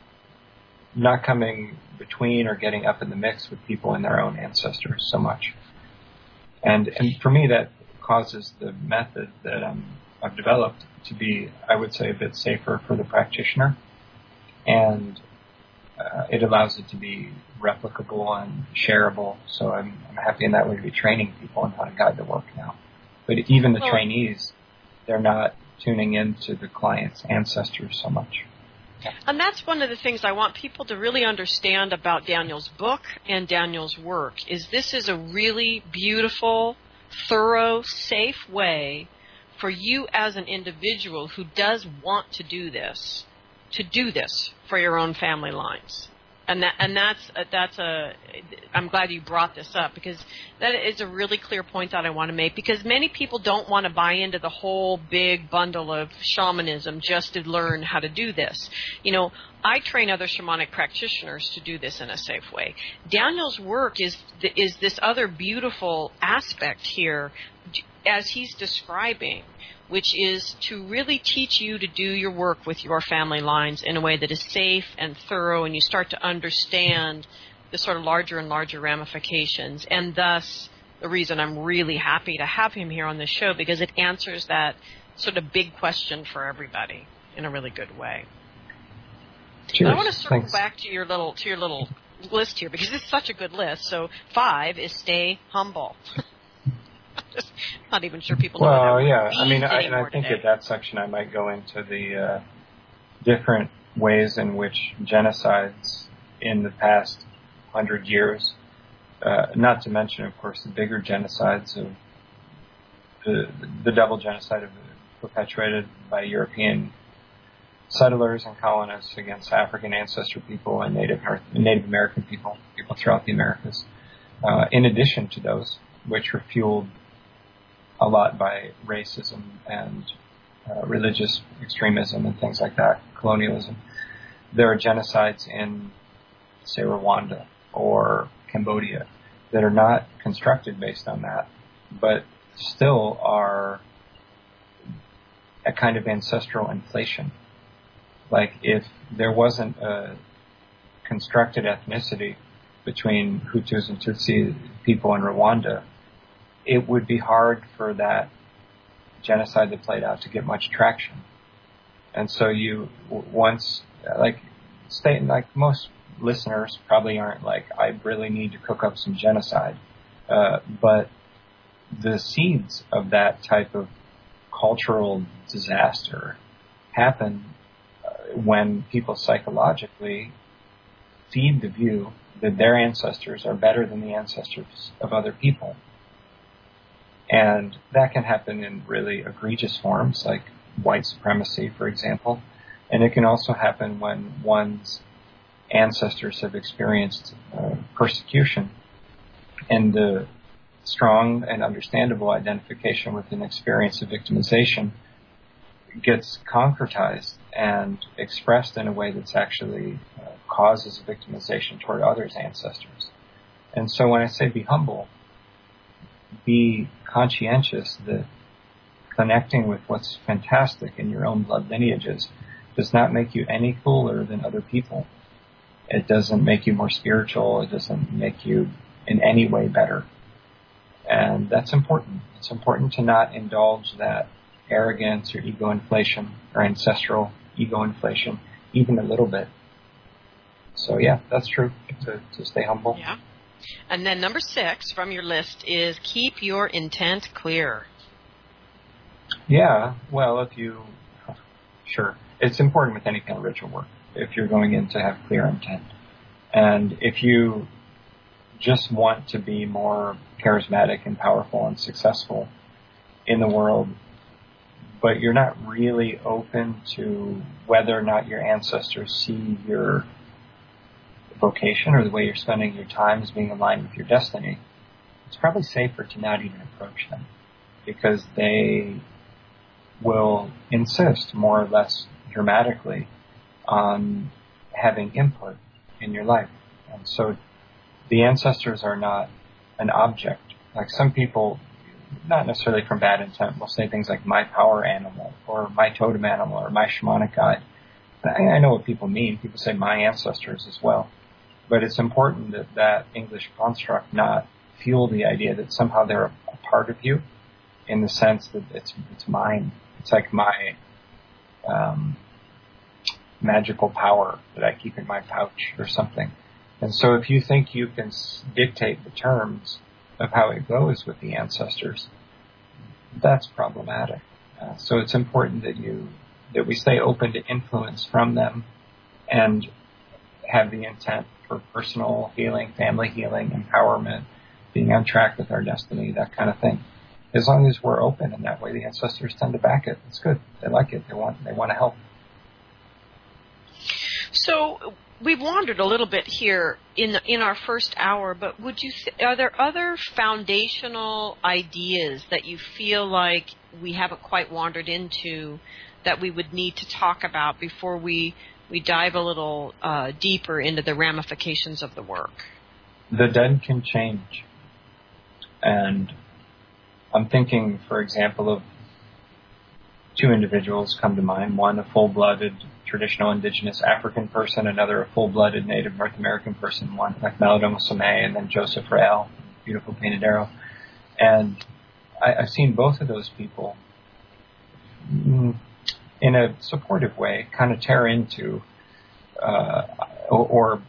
not coming between or getting up in the mix with people and their own ancestors so much. And for me, that causes the method that I've developed to be, I would say, a bit safer for the practitioner. And it allows it to be replicable and shareable. So I'm happy in that way to be training people on how to guide the work now. But even the trainees, they're not tuning into the client's ancestors so much. And that's one of the things I want people to really understand about Daniel's book and Daniel's work, is this is a really beautiful, thorough, safe way for you as an individual who does want to do this for your own family lines. And that's I'm glad you brought this up, because that is a really clear point that I want to make, because many people don't want to buy into the whole big bundle of shamanism just to learn how to do this. You know, I train other shamanic practitioners to do this in a safe way. Daniel's work is this other beautiful aspect here, as he's describing, which is to really teach you to do your work with your family lines in a way that is safe and thorough, and you start to understand the sort of larger and larger ramifications. And thus, the reason I'm really happy to have him here on the show, because it answers that sort of big question for everybody in a really good way. Cheers. I want to circle back to your little list here, because it's such a good list. So 5 is stay humble. Just not even sure people know what that yeah. means I think today. at that section I might go into the different ways in which genocides in the past 100 years, not to mention, of course, the bigger genocides of the double genocide perpetuated by European settlers and colonists against African ancestor people and Native American people throughout the Americas. In addition to those, which were fueled a lot by racism and religious extremism and things like that, colonialism. There are genocides in, say, Rwanda or Cambodia that are not constructed based on that, but still are a kind of ancestral inflation. Like, if there wasn't a constructed ethnicity between Hutus and Tutsi people in Rwanda, it would be hard for that genocide that played out to get much traction. And so most listeners probably aren't like, I really need to cook up some genocide. But the seeds of that type of cultural disaster happen when people psychologically feed the view that their ancestors are better than the ancestors of other people. And that can happen in really egregious forms, like white supremacy, for example. And it can also happen when one's ancestors have experienced persecution, and the strong and understandable identification with an experience of victimization gets concretized and expressed in a way that's actually causes victimization toward others' ancestors. And so when I say be humble, be conscientious that connecting with what's fantastic in your own blood lineages does not make you any cooler than other people. It doesn't make you more spiritual. It doesn't make you in any way better. And that's important. It's important to not indulge that arrogance or ego inflation or ancestral ego inflation, even a little bit. So yeah, that's true, to stay humble. Yeah. And then number 6 from your list is keep your intent clear. Yeah, well, sure. It's important with any kind of ritual work if you're going in to have clear intent. And if you just want to be more charismatic and powerful and successful in the world, but you're not really open to whether or not your ancestors see your vocation or the way you're spending your time as being aligned with your destiny, it's probably safer to not even approach them, because they will insist more or less dramatically on having input in your life. And so the ancestors are not an object. Like some people, not necessarily from bad intent, will say things like my power animal or my totem animal or my shamanic guide. I know what people mean. People say my ancestors as well. But it's important that that English construct not fuel the idea that somehow they're a part of you, in the sense that it's mine. It's like my magical power that I keep in my pouch or something. And so if you think you can dictate the terms of how it goes with the ancestors, that's problematic. So it's important that we stay open to influence from them and have the intent for personal healing, family healing, empowerment, being on track with our destiny, that kind of thing. As long as we're open in that way, the ancestors tend to back it. It's good. They like it. They want to help. So we've wandered a little bit here in our first hour, but are there other foundational ideas that you feel like we haven't quite wandered into that we would need to talk about before we dive a little deeper into the ramifications of the work? The dead can change. And I'm thinking, for example, of two individuals come to mind. One, a full-blooded traditional indigenous African person, another a full-blooded Native North American person, one like Malidoma Somé, and then Joseph Rael, beautiful painted arrow. And I've seen both of those people in a supportive way kind of tear into or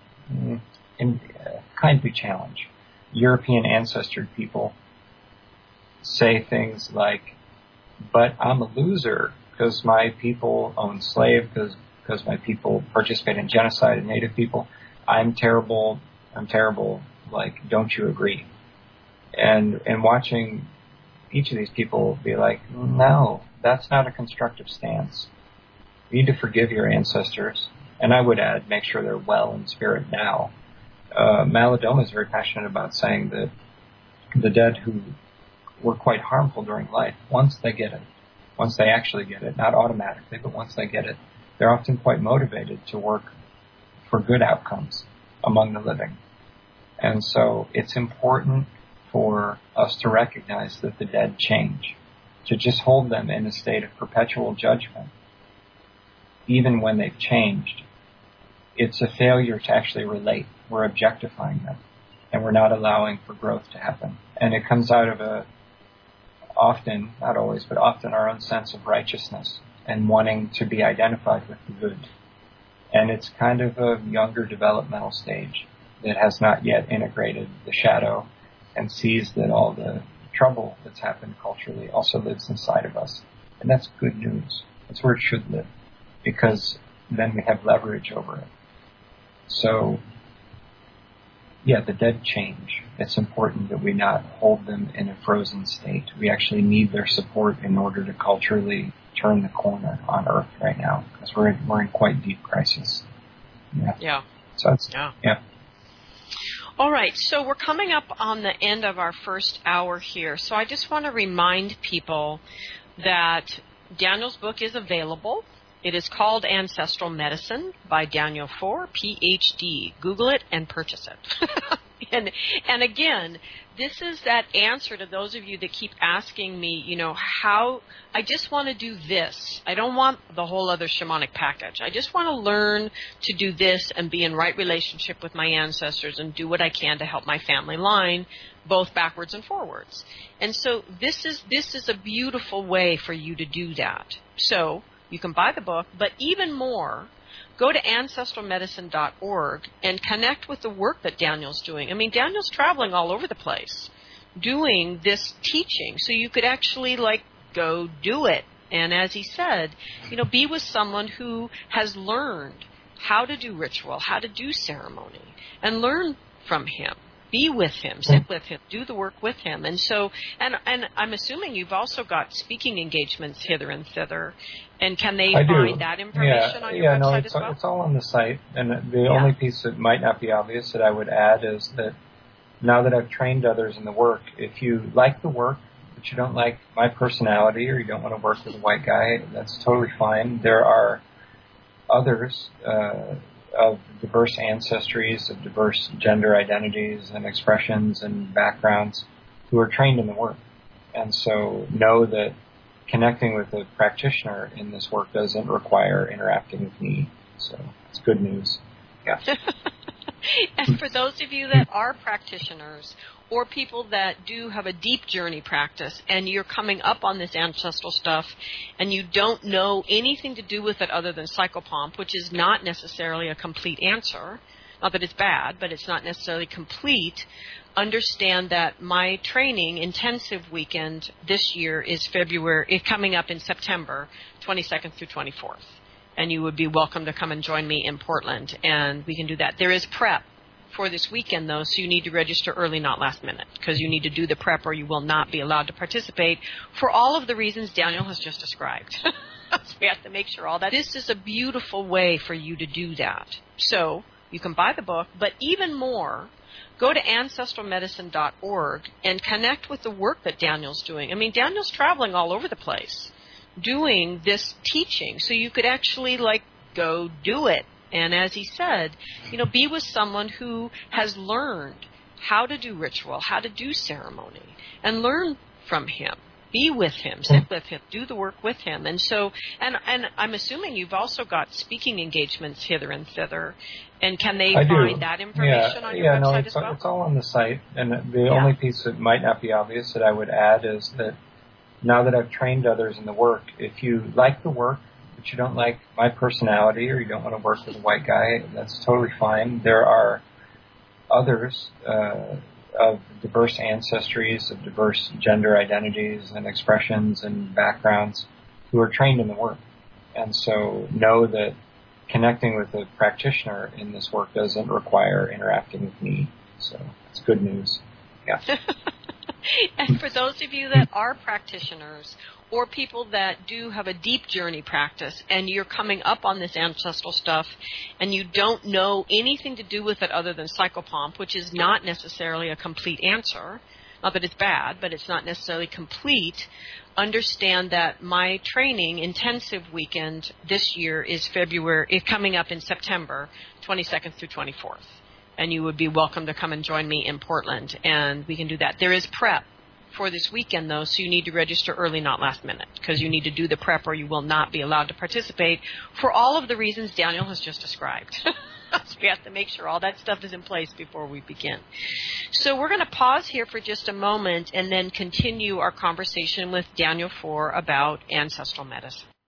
kindly challenge European ancestored people, say things like, but I'm a loser because my people own slaves, because my people participate in genocide of Native people. I'm terrible, like, don't you agree? And watching each of these people be like, no, that's not a constructive stance. You need to forgive your ancestors. And I would add, make sure they're well in spirit now. Malidoma is very passionate about saying that the dead who were quite harmful during life, once they get it, once they actually get it, not automatically, but once they get it, they're often quite motivated to work for good outcomes among the living. And so it's important for us to recognize that the dead change. To just hold them in a state of perpetual judgment, even when they've changed, it's a failure to actually relate. We're objectifying them, and we're not allowing for growth to happen. And it comes out of often, not always, but often our own sense of righteousness and wanting to be identified with the good. And it's kind of a younger developmental stage that has not yet integrated the shadow and sees that all the trouble that's happened culturally also lives inside of us. And that's good news. That's where it should live, because then we have leverage over it. So, yeah, the dead change. It's important that we not hold them in a frozen state. We actually need their support in order to culturally turn the corner on Earth right now, because we're in quite deep crisis. Yeah. So that's, yeah. All right, so we're coming up on the end of our first hour here. So I just want to remind people that Daniel's book is available. It is called Ancestral Medicine by Daniel Fohr, Ph.D. Google it and purchase it. And again, this is that answer to those of you that keep asking me, how I just want to do this. I don't want the whole other shamanic package. I just want to learn to do this and be in right relationship with my ancestors and do what I can to help my family line, both backwards and forwards. And so this is a beautiful way for you to do that. So you can buy the book, but even more, go to ancestralmedicine.org and connect with the work that Daniel's doing. I mean, Daniel's traveling all over the place doing this teaching, so you could actually, go do it. And as he said, be with someone who has learned how to do ritual, how to do ceremony, and learn from him. Be with him, sit with him, do the work with him. And so, and I'm assuming you've also got speaking engagements hither and thither. And can they find that information on your website as well? It's all on the site. And the only piece that might not be obvious that I would add is that now that I've trained others in the work, if you like the work, but you don't like my personality or you don't want to work with a white guy, that's totally fine. There are others of diverse ancestries, of diverse gender identities and expressions and backgrounds who are trained in the work. And so know that connecting with a practitioner in this work doesn't require interacting with me. So it's good news. Yeah. And for those of you that are practitioners or people that do have a deep journey practice and you're coming up on this ancestral stuff and you don't know anything to do with it other than psychopomp, which is not necessarily a complete answer, not that it's bad, but it's not necessarily complete, understand that my training intensive weekend this year is coming up in September 22nd through 24th. And you would be welcome to come and join me in Portland, and we can do that. There is prep for this weekend, though, so you need to register early, not last minute, because you need to do the prep or you will not be allowed to participate for all of the reasons Daniel has just described. So we have to make sure all that. This is a beautiful way for you to do that. So you can buy the book, but even more, go to ancestralmedicine.org and connect with the work that Daniel's doing. I mean, Daniel's traveling all over the place doing this teaching, so you could actually go do it. And as he said, be with someone who has learned how to do ritual, how to do ceremony, and learn from him. Be with him, sit with him, do the work with him. And so, and I'm assuming you've also got speaking engagements hither and thither. And can they find that information on your website as well? It's all on the site. And the only piece that might not be obvious that I would add is that now that I've trained others in the work, if you like the work, but you don't like my personality or you don't want to work with a white guy, that's totally fine. There are others of diverse ancestries, of diverse gender identities and expressions and backgrounds who are trained in the work. And so know that connecting with a practitioner in this work doesn't require interacting with me. So it's good news. Yeah. And for those of you that are practitioners or people that do have a deep journey practice and you're coming up on this ancestral stuff and you don't know anything to do with it other than psychopomp, which is not necessarily a complete answer, not that it's bad, but it's not necessarily complete, understand that my training intensive weekend this year is coming up in September 22nd through 24th. And you would be welcome to come and join me in Portland, and we can do that. There is prep for this weekend, though, so you need to register early, not last minute, because you need to do the prep or you will not be allowed to participate for all of the reasons Daniel has just described. So we have to make sure all that stuff is in place before we begin. So we're going to pause here for just a moment and then continue our conversation with Daniel Fohr about ancestral medicine.